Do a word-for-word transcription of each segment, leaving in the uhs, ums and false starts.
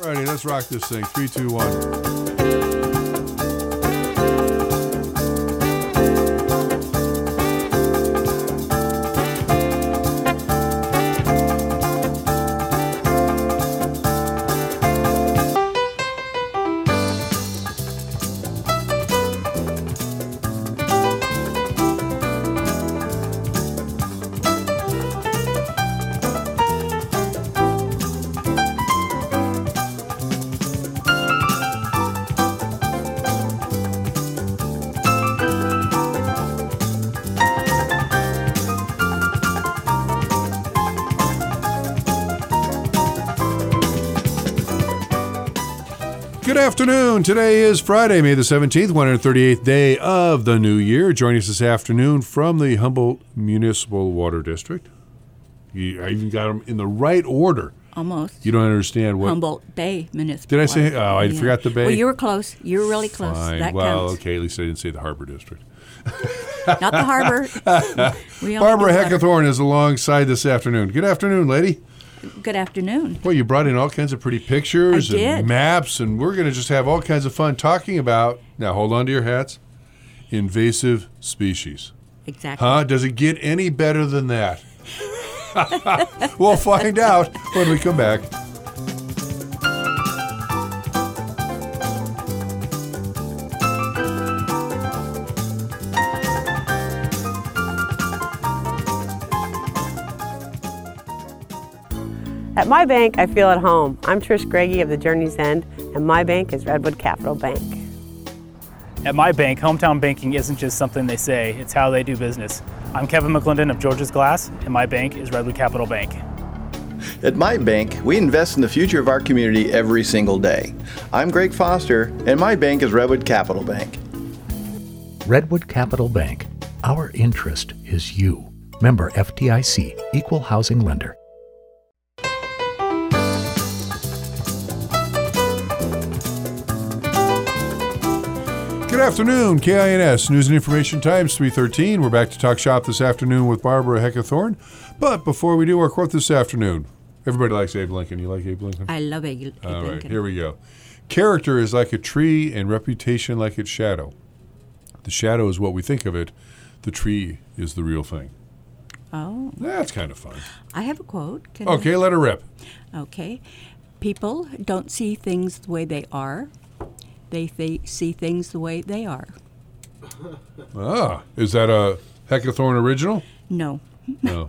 Alrighty, let's rock this thing. Three, two, one. Good afternoon. Today is Friday, May the seventeenth, one hundred thirty-eighth day of the new year. Joining us this afternoon from the Humboldt Municipal Water District. You, I even got them in the right order. Almost. You don't understand what... Humboldt Bay Municipal Did I say... Water. Oh, I yeah. forgot the Bay. Well, you were close. You were really close. Fine. That well, counts. okay, at least I didn't say the Harbor District. Not the harbor. We Barbara Heckathorn is alongside this afternoon. Good afternoon, lady. Good afternoon. Well, you brought in all kinds of pretty pictures I and did. maps, and we're going to just have all kinds of fun talking about, now hold on to your hats, invasive species. Exactly. Huh? Does it get any better than that? We'll find out when we come back. At my bank, I feel at home. I'm Trish Greggy of the Journey's End, and my bank is Redwood Capital Bank. At my bank, hometown banking isn't just something they say, it's how they do business. I'm Kevin McClendon of George's Glass, and my bank is Redwood Capital Bank. At my bank, we invest in the future of our community every single day. I'm Greg Foster, and my bank is Redwood Capital Bank. Redwood Capital Bank. Our interest is you. Member F D I C, Equal Housing Lender. Good afternoon, K I N S News and Information Times three thirteen. We're back to talk shop this afternoon with Barbara Heckathorn. But before we do our quote this afternoon, everybody likes Abe Lincoln. You like Abe Lincoln? I love Abe, Abe All right, Lincoln. here we go. Character is like a tree and reputation like its shadow. The shadow is what we think of it. The tree is the real thing. Oh. That's kind of fun. I have a quote. Can Okay, let her rip. I? Okay. People don't see things the way they are. They th- see things the way they are. Ah, is that a Heckathorn original? No. No.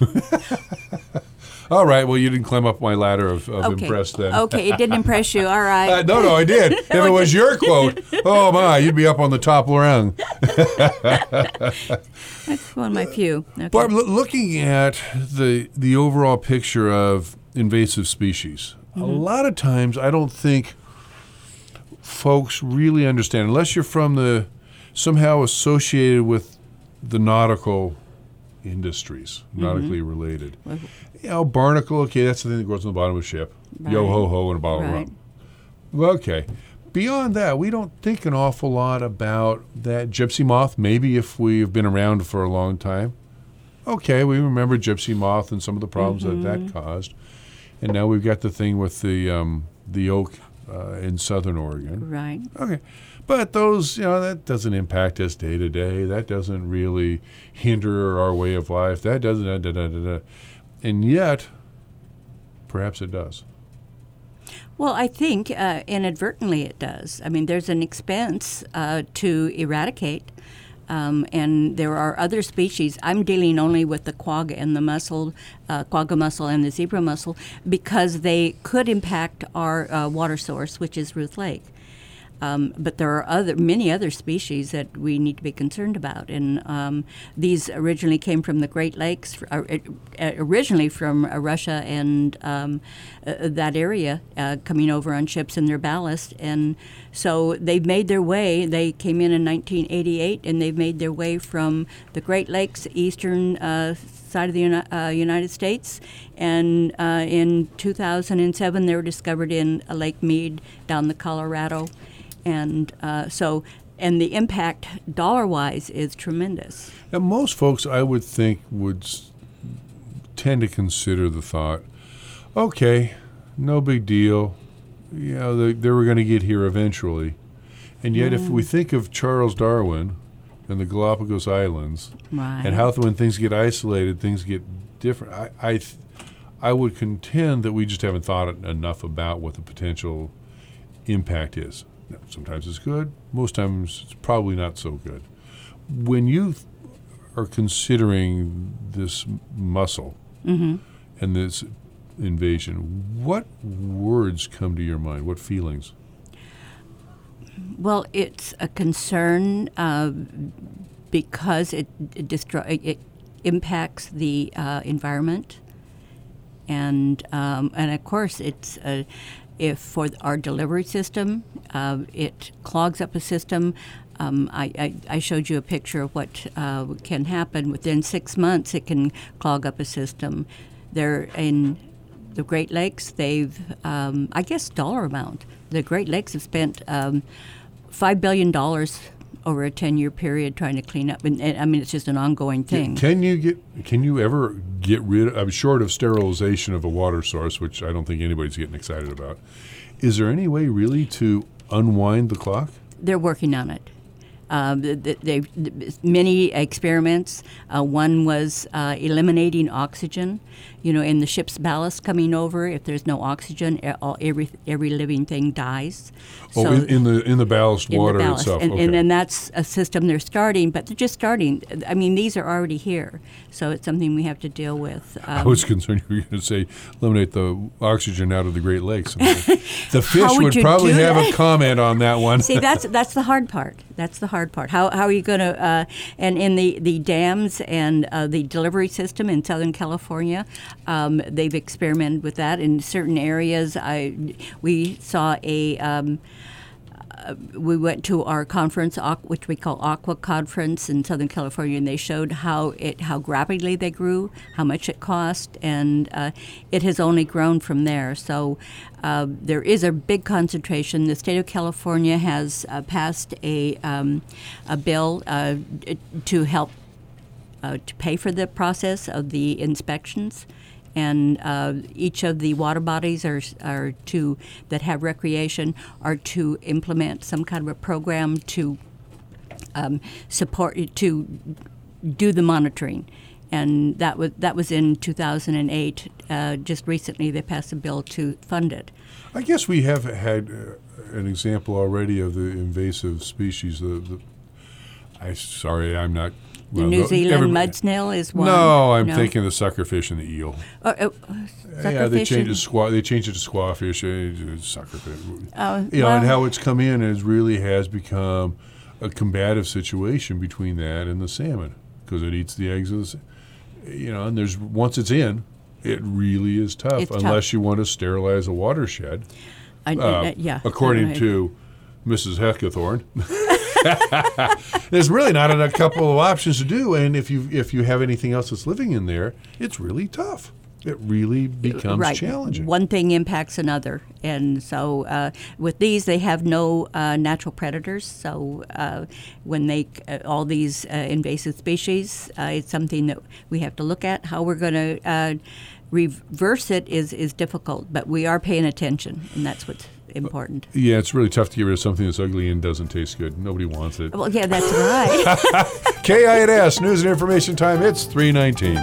All right, well, you didn't climb up my ladder of, of Okay. impressed then. Okay, it didn't impress you. All right. Uh, no, no, I did. If it was your quote, oh my, you'd be up on the top rung. That's one of my few. Okay. Barb, loo- looking at the the overall picture of invasive species, Mm-hmm. a lot of times I don't think folks really understand, unless you're from the somehow associated with the nautical industries, Mm-hmm. nautically related. Well, You know, barnacle, okay, that's the thing that goes on the bottom of a ship. Yo Right. ho ho and a bottle Right. of rum. Well, okay. Beyond that, we don't think an awful lot about that gypsy moth. Maybe if we've been around for a long time. Okay, we remember gypsy moth and some of the problems Mm-hmm. that that caused. And now we've got the thing with the um, the oak uh, in southern Oregon. Right. Okay. But those, you know, that doesn't impact us day to day. That doesn't really hinder our way of life. That doesn't, da, da, da, da, da. And yet, perhaps it does. Well, I think uh, inadvertently it does. I mean, there's an expense uh, to eradicate, um, and there are other species. I'm dealing only with the quagga and the mussel, uh, quagga mussel and the zebra mussel, because they could impact our uh, water source, which is Ruth Lake. Um, but there are other many other species that we need to be concerned about, and um, these originally came from the Great Lakes, uh, uh, originally from uh, Russia and um, uh, that area, uh, coming over on ships in their ballast, and so they've made their way. They came in in nineteen eighty-eight, and they've made their way from the Great Lakes, eastern uh, side of the uni- uh, United States, and uh, in two thousand seven they were discovered in uh, Lake Mead down the Colorado. And uh, so, and the impact dollar-wise is tremendous. And most folks, I would think, would s- tend to consider the thought, okay, no big deal. you know, they, they were going to get here eventually. And yet, mm. if we think of Charles Darwin and the Galapagos Islands, right. and how when things get isolated, things get different, I, I, th- I would contend that we just haven't thought enough about what the potential impact is. Now, sometimes it's good. Most times it's probably not so good. When you th- are considering this mussel mm-hmm. and this invasion, what words come to your mind? What feelings? Well, it's a concern uh, because it, it, destroy, it impacts the uh, environment, and um, and of course it's a, if for our delivery system, uh, it clogs up a system. Um, I, I, I showed you a picture of what uh, can happen within six months. It can clog up a system. They're in the Great Lakes. They've, um, I guess, dollar amount. The Great Lakes have spent um, five billion dollars over a ten-year period trying to clean up. And, and I mean, it's just an ongoing thing. Can you get? Can you ever get rid of? I'm short of sterilization of a water source, which I don't think anybody's getting excited about. Is there any way really to unwind the clock? They're working on it. Uh, they, they, many experiments. Uh, one was uh, eliminating oxygen. You know, in the ship's ballast coming over, if there's no oxygen, all, every every living thing dies. Oh, so in, in the in the ballast in water the ballast. itself. And, okay. and then that's a system they're starting, but they're just starting. I mean, these are already here, so it's something we have to deal with. Um, I was concerned you were going to say eliminate the oxygen out of the Great Lakes. The, the fish would would you probably do have that? a comment on that one. See, that's that's the hard part. That's the hard part. How how are you going to? Uh, and in the, the dams and uh, the delivery system in Southern California, um, they've experimented with that in certain areas. I we saw a. Um, Uh, we went to our conference, which we call Aqua Conference in Southern California, and they showed how it how rapidly they grew, how much it cost, and uh, it has only grown from there. So uh, there is a big concentration. The state of California has uh, passed a um, a bill uh, to help uh, to pay for the process of the inspections. And uh, each of the water bodies are are to that have recreation are to implement some kind of a program to um, support to do the monitoring, and that was that was in two thousand eight. Uh, just recently, they passed a bill to fund it. I guess we have had uh, an example already of the invasive species. The, the I sorry, I'm not. The well, New no, Zealand every, mud snail is one. No, I'm no. thinking the suckerfish and the eel. Oh, uh, yeah, they suckerfish changed and- it. Squaw, they changed it to squawfish. Uh, suckerfish. Oh, you know, and well- how it's come in is really has become a combative situation between that and the salmon because it eats the eggs of the. sa- You know, and there's once it's in, it really is tough It's unless tough. you want to sterilize a watershed. I, Uh, uh, yeah. according Right. to Missus Heckathorn. There's really not a couple of options to do, and if you if you have anything else that's living in there, it's really tough. It really becomes right. challenging. One thing impacts another, and so uh, with these, they have no uh, natural predators. So uh, when they uh, all these uh, invasive species, uh, it's something that we have to look at. How we're going to uh, reverse it is is difficult, but we are paying attention, and that's what's important. Yeah, it's really tough to get rid of something that's ugly and doesn't taste good. Nobody wants it. Well, yeah, that's right. K I N S News and Information Time. It's three nineteen.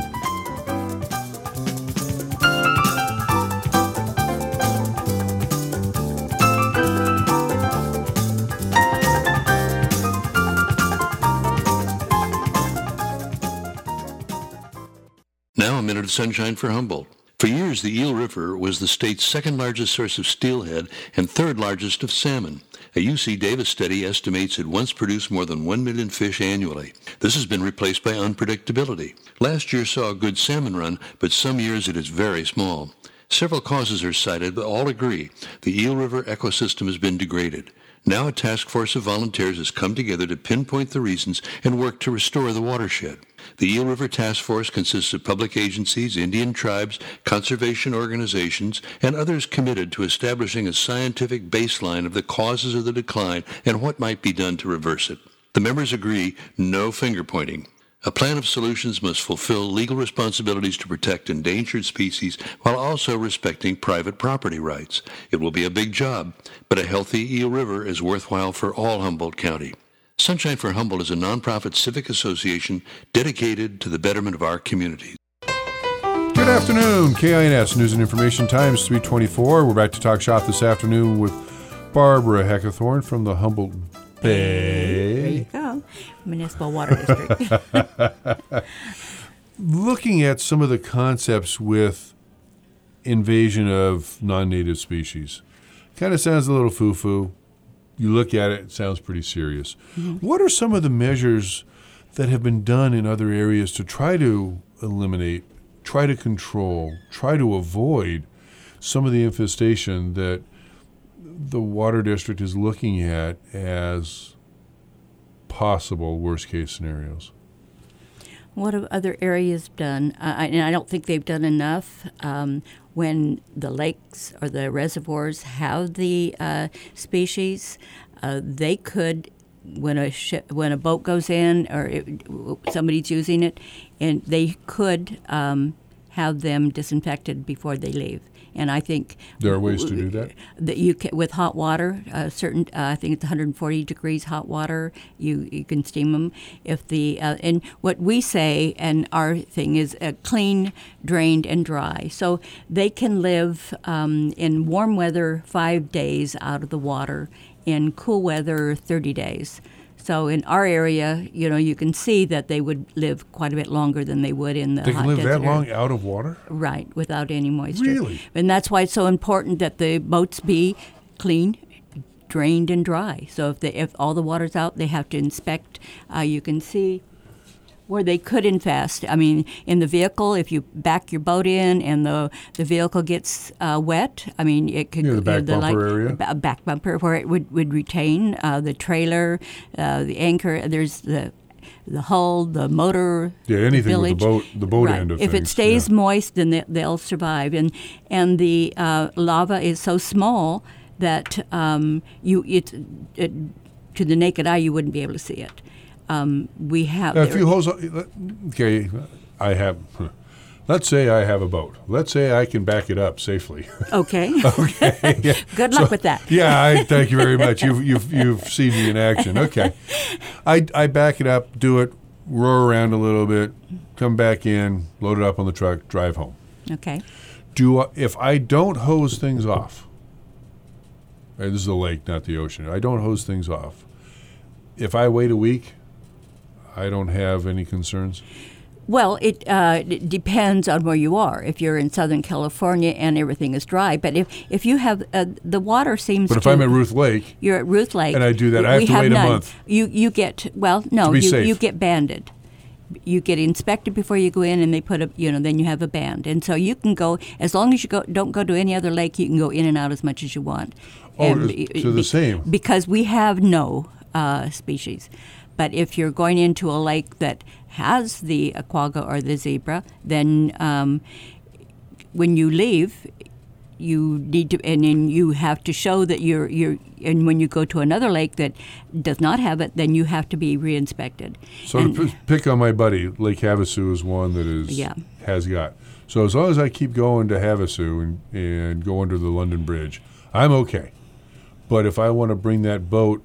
Now a minute of sunshine for Humboldt. For years, the Eel River was the state's second largest source of steelhead and third largest of salmon. A U C Davis study estimates it once produced more than one million fish annually. This has been replaced by unpredictability. Last year saw a good salmon run, but some years it is very small. Several causes are cited, but all agree the Eel River ecosystem has been degraded. Now a task force of volunteers has come together to pinpoint the reasons and work to restore the watershed. The Eel River Task Force consists of public agencies, Indian tribes, conservation organizations, and others committed to establishing a scientific baseline of the causes of the decline and what might be done to reverse it. The members agree no finger pointing. A plan of solutions must fulfill legal responsibilities to protect endangered species while also respecting private property rights. It will be a big job, but a healthy Eel River is worthwhile for all Humboldt County. Sunshine for Humboldt is a nonprofit civic association dedicated to the betterment of our communities. Good afternoon, K I N S News and Information Times three twenty-four. We're back to talk shop this afternoon with Barbara Heckathorn from the Humboldt Bay. There you go. Municipal Water District. Looking at some of the concepts with invasion of non-native species, kind of sounds a little foo-foo. You look at it, it sounds pretty serious. Mm-hmm. What are some of the measures that have been done in other areas to try to eliminate, try to control, try to avoid some of the infestation that the Water District is looking at as possible worst-case scenarios? What have other areas done? Uh, I, and I don't think they've done enough. Um, when the lakes or the reservoirs have the uh, species, uh, they could, when a ship, when a boat goes in or it, somebody's using it, and they could um, have them disinfected before they leave. And I think there are ways to do that. That you can, with hot water, uh, certain uh, I think it's one hundred forty degrees hot water. You you can steam them. If the uh, and what we say and our thing is uh, clean, drained, and dry. So they can live um, in warm weather five days out of the water, in cool weather thirty days. So in our area, you know, you can see that they would live quite a bit longer than they would in the They hot can live desert that long area. out of water? Right, without any moisture. Really? And that's why it's so important that the boats be clean, drained, and dry. So if they, if all the water's out, they have to inspect. Uh, you can see where they could infest. I mean, in the vehicle, if you back your boat in and the the vehicle gets uh, wet, I mean, it could Yeah, the back the, bumper like, area. ba- back bumper where it would would retain uh, the trailer, uh, the anchor. There's the the hull, the motor. Yeah, anything with the village. boat, the boat Right. end of if things. it stays yeah. moist, then they, they'll survive. And and the uh, lava is so small that um, you it, it to the naked eye you wouldn't be able to see it. Um, we have. Now, if there- you hose, okay, I have. Let's say I have a boat. Let's say I can back it up safely. Okay. Okay. Yeah. Good luck with that. Yeah, I thank you very much. You've you've you've seen me in action. Okay, I I back it up, do it, roar around a little bit, come back in, load it up on the truck, drive home. Okay. Do I, if I don't hose things off? uh, This is the lake, not the ocean. I don't hose things off. If I wait a week, I don't have any concerns. Well, it, uh, it depends on where you are. If you're in Southern California and everything is dry, but if, if you have uh, the water seems. But if to, I'm at Ruth Lake, you're at Ruth Lake, and I do that, I we have to wait a none. month. You you get well, no, To be you safe. you get banded. You get inspected before you go in, and they put a you know then you have a band, and so you can go as long as you go don't go to any other lake. You can go in and out as much as you want. Oh, And it's- so the same. because we have no uh, species. But if you're going into a lake that has the quagga or the zebra, then um, when you leave, you need to, and then you have to show that you're, you're, and when you go to another lake that does not have it, then you have to be re-inspected. so And- to p- pick on my buddy, Lake Havasu is one that is Yeah. has got. So as long as I keep going to Havasu and, and go under the London Bridge, I'm okay. But if I want to bring that boat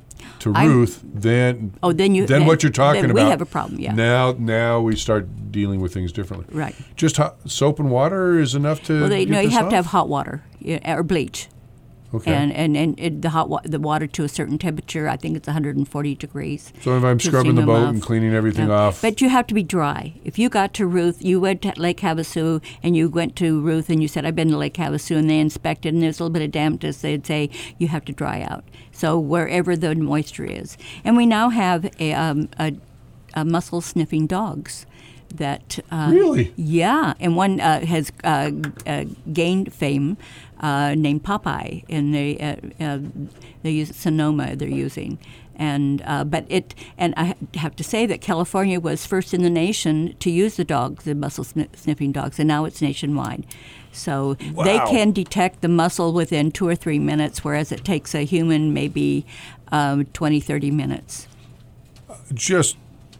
to I'm- Ruth, then Oh, then you- then then- what you're talking then we about. have a problem, yeah. Now now we start dealing with things differently. Right. Just hot, soap and water is enough to. Well, they, get no, you this have off? to have hot water yeah, or bleach. Okay. And and, and it, the hot wa- the water to a certain temperature, I think it's one hundred forty degrees. So if I'm to scrubbing steam the them boat off. and cleaning everything Yeah. off, But you have to be dry. If you got to Ruth, you went to Lake Havasu, and you went to Ruth, and you said, I've been to Lake Havasu, and they inspected, and there's a little bit of dampness, they'd say, you have to dry out. So wherever the moisture is. And we now have a, um, a, a mussel sniffing dogs. That uh, Really? Yeah, and one uh, has uh, uh, gained fame, uh, named Popeye, and they uh, uh, they use Sonoma. They're using, and uh, but it and I have to say that California was first in the nation to use the dogs, the mussel sni- sniffing dogs, and now it's nationwide. So they Wow. can detect the mussel within two or three minutes, whereas it takes a human maybe um, twenty, thirty minutes. just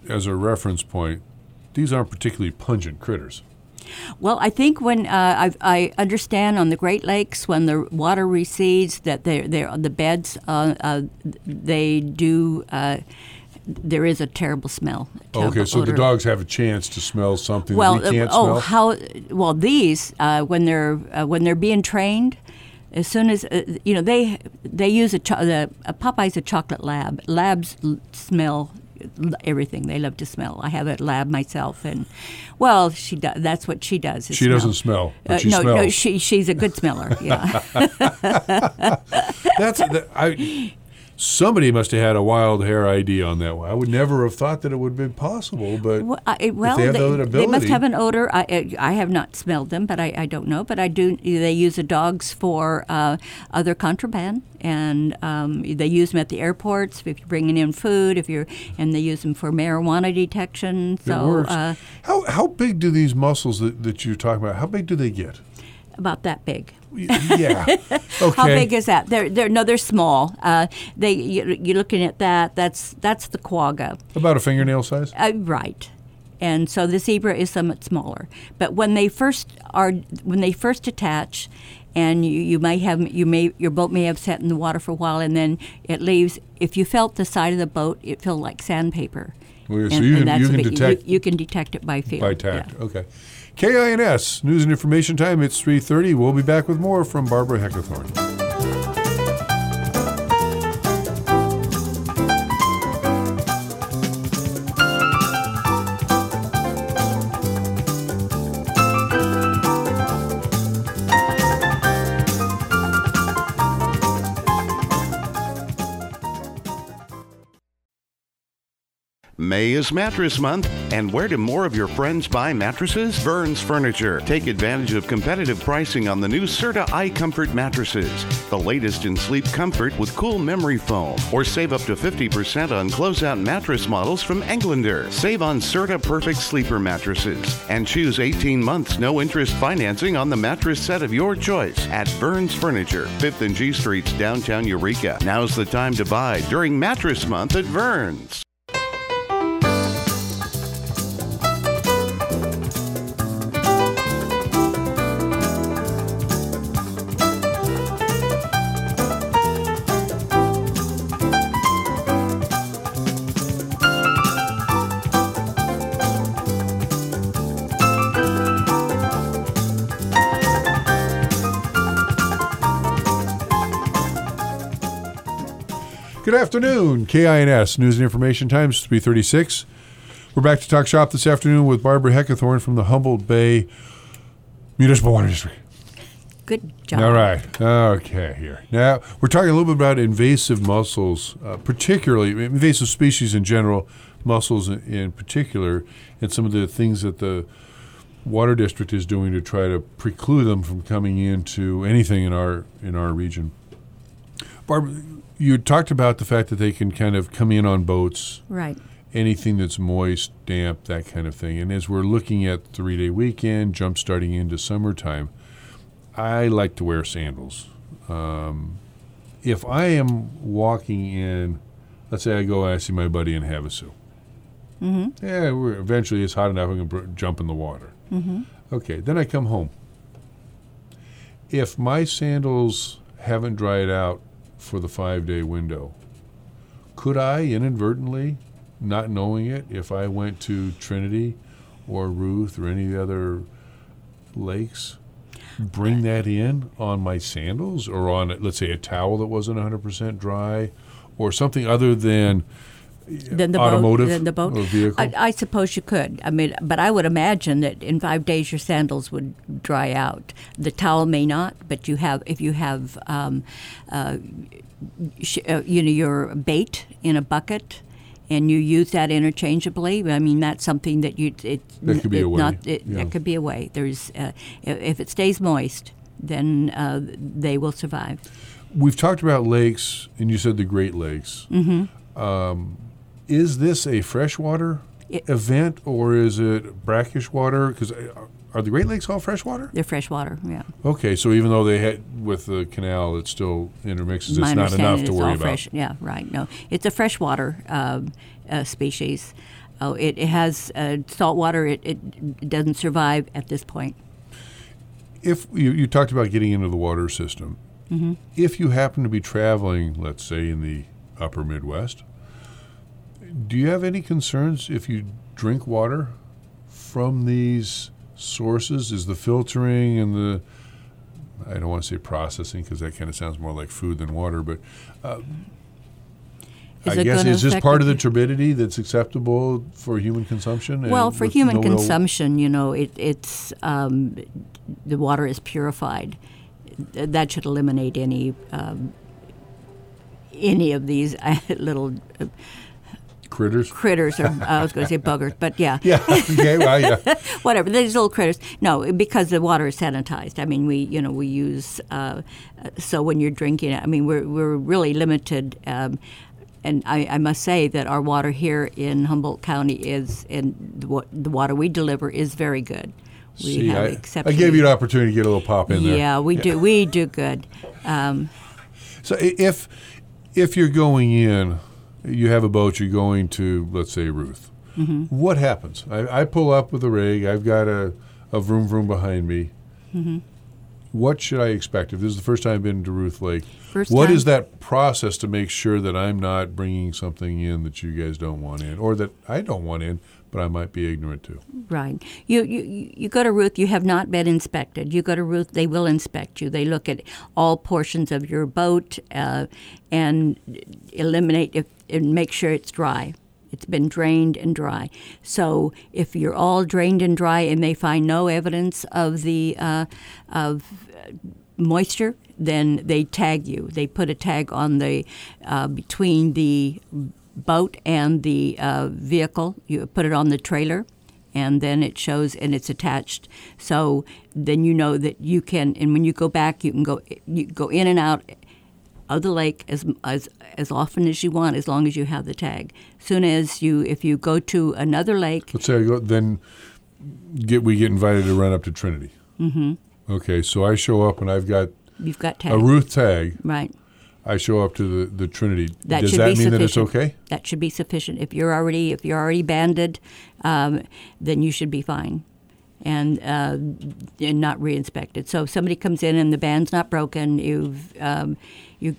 as a reference point, these aren't particularly pungent critters. Well, I think when uh, I, I understand on the Great Lakes, when the water recedes, that they're, they're on the beds, uh, uh, they do. Uh, there is a terrible smell. A terrible okay, so odor. the dogs have a chance to smell something well, that we can't uh, oh, smell. how? Well, these uh, when they're uh, when they're being trained. As soon as uh, you know, they they use a cho- the uh, Popeye's a chocolate lab. Labs l- smell everything. They love to smell. I have a lab myself, and well, she does. That's what she does. She smell. doesn't smell, but Uh, she no, smells. no, she she's a good smeller. Yeah. That's that, I. Somebody must have had a wild hair idea on that one. I would never have thought that it would have been possible, but Well, I, well if they have they, that they ability, must have an odor. I, I have not smelled them, but I, I don't know. But I do. They use the dogs for uh, other contraband, and um, they use them at the airports if you're bringing in food. If you're, and they use them for marijuana detection. So it works. Uh, how how big do these mussels that, that you're talking about? How big do they get? about that big. Yeah. Okay. How big is that? They're they're no, they're small. Uh, they you, you're looking at that. That's that's the quagga. About a fingernail size. Uh, right. And so the zebra is somewhat smaller. But when they first are, when they first attach, and you, you may have, you may, your boat may have sat in the water for a while, and then it leaves. If you felt the side of the boat, it felt like sandpaper. Well, yeah, so and, you and can- that's you a can big- detect- You, you can detect it by feel. By tact. Yeah. Okay. K I N S News and Information Time. It's three thirty. We'll be back with more from Barbara Heckathorn. May is Mattress Month, and where do more of your friends buy mattresses? Vern's Furniture. Take advantage of competitive pricing on the new Serta iComfort mattresses, the latest in sleep comfort with cool memory foam. Or save up to fifty percent on closeout mattress models from Englander. Save on Serta Perfect Sleeper mattresses, and choose eighteen months no interest financing on the mattress set of your choice at Vern's Furniture, fifth and G Streets, downtown Eureka. Now's the time to buy during Mattress Month at Vern's. Good afternoon. K I N S News and Information Times, three thirty-six. We're back to Talk Shop this afternoon with Barbara Heckathorn from the Humboldt Bay Municipal Water District. Good job. All right. Okay, here. Now, we're talking a little bit about invasive mussels, uh, particularly invasive species in general, mussels in, in particular, and some of the things that the Water District is doing to try to preclude them from coming into anything in our in our region. Barbara, you talked about the fact that they can kind of come in on boats. Right. Anything that's moist, damp, that kind of thing. And as we're looking at three-day weekend, jump starting into summertime, I like to wear sandals. Um, if I am walking in, let's say I go and I see my buddy in Havasu. Mm-hmm. Yeah, we're, eventually it's hot enough I can br- jump in the water. Mm-hmm. Okay, then I come home. If my sandals haven't dried out for the five-day window, could I inadvertently, not knowing it, if I went to Trinity or Ruth or any of the other lakes, bring that in on my sandals or on, let's say, a towel that wasn't one hundred percent dry or something other than Then the automotive boat, then the boat. or vehicle? I, I suppose you could. I mean, but I would imagine that in five days your sandals would dry out. The towel may not, but you have if you have, um, uh, sh- uh, you know, your bait in a bucket, and you use that interchangeably. I mean, that's something that you it That could be it a way, Not, it, yeah. That could be a way. There's uh, if, if it stays moist, then uh, they will survive. We've talked about lakes, and you said the Great Lakes. Mm-hmm. Um, is this a freshwater It- event or is it brackish water? Because are the Great Lakes all freshwater? They're freshwater. Yeah. Okay, so even though they had with the canal, it still intermixes. My It's not understanding enough to is worry all about. fresh. Yeah, right. No, it's a freshwater um, uh, species. Oh, it, it has uh, salt water. It, it doesn't survive at this point. If you, you talked about getting into the water system, mm-hmm. if you happen to be traveling, let's say in the upper Midwest, do you have any concerns if you drink water from these sources? Is the filtering and the, I don't want to say processing because that kind of sounds more like food than water, but uh, I guess is this part of the turbidity that's acceptable for human consumption? Well, for human no consumption, you know, it, it's um, the water is purified. That should eliminate any um, any of these little uh, critters. Critters, or I was going to say buggers, but yeah. Yeah. Okay. Well, yeah. Whatever. These little critters. No, because the water is sanitized. I mean, we you know we use uh, so when you're drinking it, I mean, we're we're really limited. Um, And I, I must say that our water here in Humboldt County is, and the, the water we deliver is very good. We See, have I, exceptional. I gave you an opportunity to get a little pop in there. Yeah, we yeah. do. We do good. Um, so if if you're going in, you have a boat, you're going to, let's say, Ruth. Mm-hmm. What happens? I, I pull up with a rig. I've got a, a vroom vroom behind me. Mm-hmm. What should I expect if this is the first time I've been to Ruth Lake? First what time? is that process to make sure that I'm not bringing something in that you guys don't want in, or that I don't want in, but I might be ignorant to? Right. You you you go to Ruth. You have not been inspected. You go to Ruth. They will inspect you. They look at all portions of your boat uh, and eliminate if, and make sure it's dry. It's been drained and dry. So if you're all drained and dry and they find no evidence of the uh, of moisture, then they tag you. They put a tag on the uh, between the boat and the uh, vehicle. You put it on the trailer, and then it shows and it's attached. So then you know that you can. And when you go back, you can go you go in and out of the lake as as as often as you want, as long as you have the tag. Soon as you, if you go to another lake, let's say I go, then get we get invited to run up to Trinity. Mm-hmm. Okay, so I show up and I've got you've got tag. a Ruth tag. Right. I show up to the, the Trinity. That Does should that be mean sufficient. that it's okay? That should be sufficient. If you're already if you're already banded, um, then you should be fine, and uh, and not re-inspected. So if somebody comes in and the band's not broken, you've um, you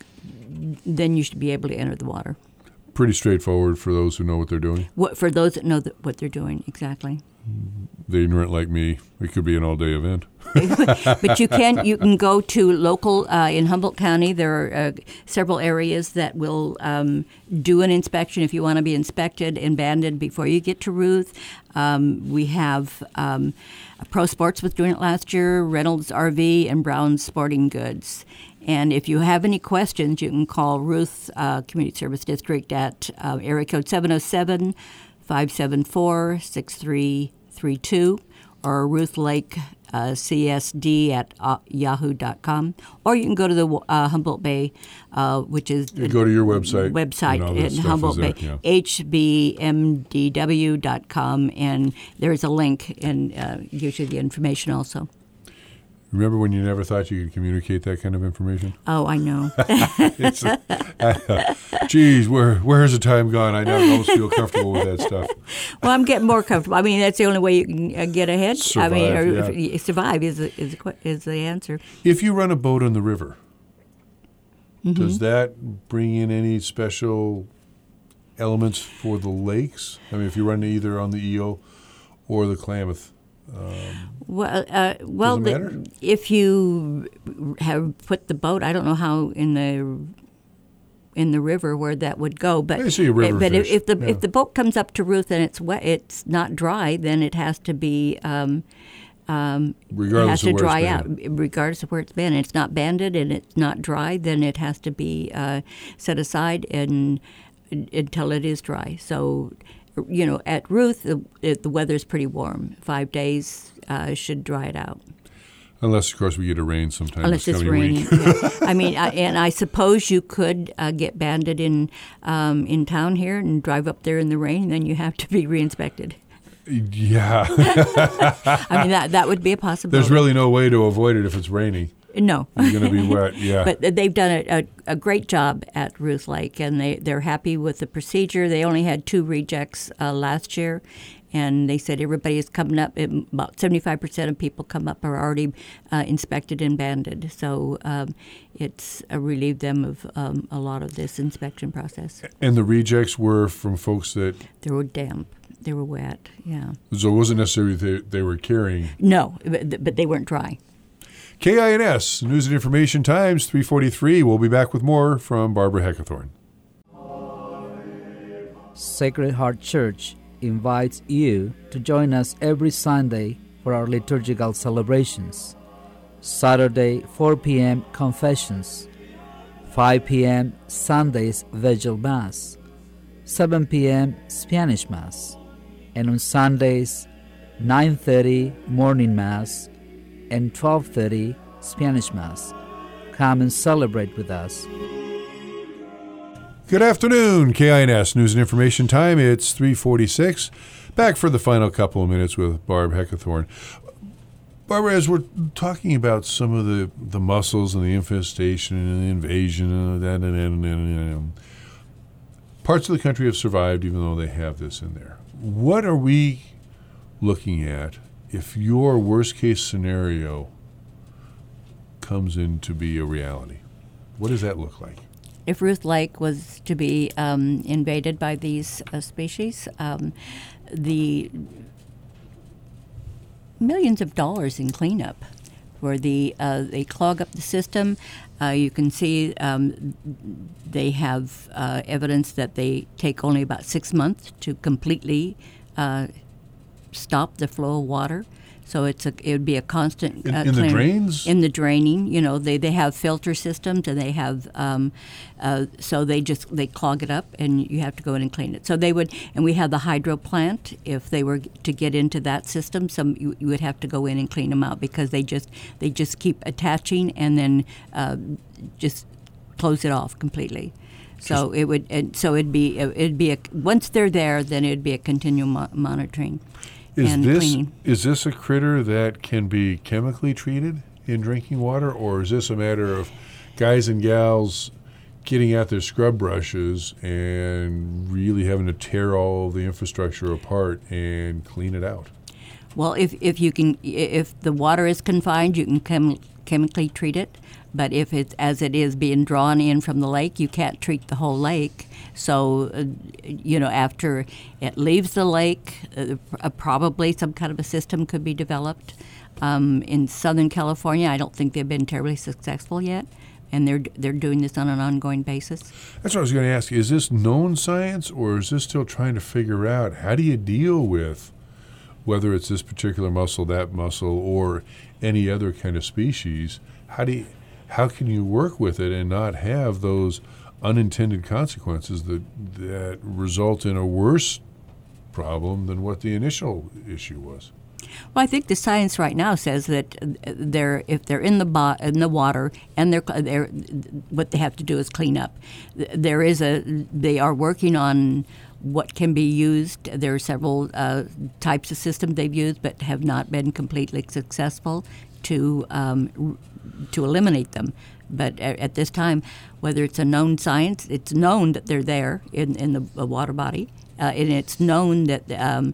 then you should be able to enter the water. Pretty straightforward for those who know what they're doing. What for those that know that what they're doing exactly. The ignorant like me, it could be an all-day event. But you can you can go to local uh, in Humboldt County. There are uh, several areas that will um, do an inspection if you want to be inspected and banded before you get to Ruth. Um, we have um, Pro Sports was doing it last year, Reynolds R V, and Brown's Sporting Goods. And if you have any questions, you can call Ruth uh, Community Service District at uh, area code seven oh seven, five seven four, six three three two or Ruth Lake uh, C S D at uh, yahoo dot com. Or you can go to the uh, Humboldt Bay, uh, which is you go to your website. Website in Humboldt Bay, yeah. H B M D W dot com, and there's a link and uh, gives you the information also. Remember when you never thought you could communicate that kind of information? Oh, I know. it's a, I, uh, geez, where where has the time gone? I don't almost feel comfortable with that stuff. Well, I'm getting more comfortable. I mean, that's the only way you can uh, get ahead. Survive, I mean, or, yeah. if, survive is the, is, the, is the answer. If you run a boat on the river, mm-hmm. does that bring in any special elements for the lakes? I mean, if you run either on the Eel or the Klamath. Um, well, uh, well, the, if you have put the boat, I don't know how in the in the river where that would go, but I see a river but fish. if, if the yeah. if the boat comes up to Ruth and it's wet, it's not dry, then it has to be um, um, regardless it has to of where dry it's out, been. regardless of where it's been. It's not banded and it's not dry, then it has to be uh, set aside and until it is dry. So. You know, at Ruth, the, it, the weather's pretty warm. Five days uh, should dry it out. Unless, of course, we get a rain sometime. Unless this it's coming raining. week. Yeah. I mean, I, and I suppose you could uh, get banded in um, in town here and drive up there in the rain, and then you have to be re-inspected. Yeah. I mean, that that would be a possibility. There's really no way to avoid it if it's raining. No. You're going to be wet, yeah. But they've done a, a, a great job at Ruth Lake, and they, they're happy with the procedure. They only had two rejects uh, last year, and they said everybody is coming up. About seventy-five percent of people come up are already uh, inspected and banded. So um, it's uh, relieved them of um, a lot of this inspection process. And the rejects were from folks that... They were damp. They were wet, yeah. So it wasn't necessarily they, they were carrying... No, but, but they weren't dry. K I N S, News and Information Times, three forty-three. We'll be back with more from Barbara Heckathorn. Sacred Heart Church invites you to join us every Sunday for our liturgical celebrations. Saturday, four p.m. Confessions. five p.m. Sunday's Vigil Mass. seven p.m. Spanish Mass. And on Sundays, nine thirty Morning Mass and twelve thirty Spanish Mass. Come and celebrate with us. Good afternoon, K I N S News and Information Time. It's three forty-six. Back for the final couple of minutes with Barb Heckathorn. Barbara, as we're talking about some of the, the mussels and the infestation and the invasion and that, and, and, and, and parts of the country have survived even though they have this in there. What are we looking at if your worst-case scenario comes in to be a reality? What does that look like? If Ruth Lake was to be um, invaded by these uh, species, um, the millions of dollars in cleanup, where the uh, they clog up the system. Uh, you can see um, they have uh, evidence that they take only about six months to completely uh, stop the flow of water. So it's a, it would be a constant in, uh, in the clean, drains. In the draining, you know, they, they have filter systems, and they have um, uh, so they just they clog it up, and you have to go in and clean it. So they would, and we have the hydro plant. If they were to get into that system, some you, you would have to go in and clean them out because they just they just keep attaching and then uh, just close it off completely. So it would, and so it'd be it'd be a once they're there, then it'd be a continual mo- monitoring. Is and this cleaning. Is this a critter that can be chemically treated in drinking water, or is this a matter of guys and gals getting out their scrub brushes and really having to tear all of the infrastructure apart and clean it out? Well, if if you can, if the water is confined, you can chem- chemically treat it. But if it's as it is being drawn in from the lake, you can't treat the whole lake. So, uh, you know, after it leaves the lake, uh, uh, probably some kind of a system could be developed. Um, in Southern California, I don't think they've been terribly successful yet, and they're they're doing this on an ongoing basis. That's what I was going to ask. Is this known science, or is this still trying to figure out how do you deal with whether it's this particular mussel, that mussel, or any other kind of species? How do you, how can you work with it and not have those unintended consequences that that result in a worse problem than what the initial issue was? Well, I think the science right now says that they're if they're in the bo- in the water and they're they're what they have to do is clean up. There is a they are working on what can be used. There are several uh, types of systems they've used, but have not been completely successful to um, to eliminate them. But at, at this time, whether it's a known science, it's known that they're there in, in the water body, uh, and it's known that um,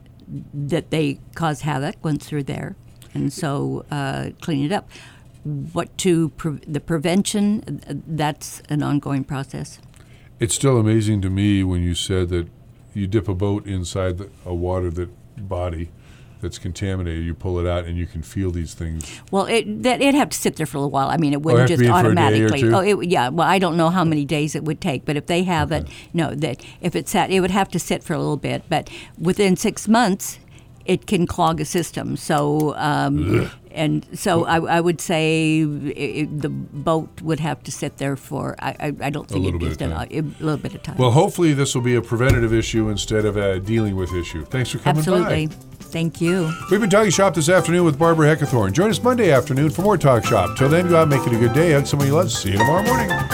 that they cause havoc once they're there, and so uh, clean it up. What to pre- the prevention? That's an ongoing process. It's still amazing to me when you said that you dip a boat inside the, a water that body that's contaminated, you pull it out, and you can feel these things. Well, it that it'd have to sit there for a little while. I mean, it wouldn't oh, just automatically. For a day or two? Oh, it, yeah. Well, I don't know how many days it would take, but if they have okay. it, no, that if it sat, it would have to sit for a little bit. But within six months, it can clog a system. So, um, and so I, I would say it, the boat would have to sit there for. I, I, I don't think a little, it, bit a, a little bit of time. Well, hopefully this will be a preventative issue instead of a dealing with issue. Thanks for coming Absolutely. by. Thank you. We've been Talking Shop this afternoon with Barbara Heckathorn. Join us Monday afternoon for more Talk Shop. Till then, go out and make it a good day. Hug somebody you love. See you tomorrow morning.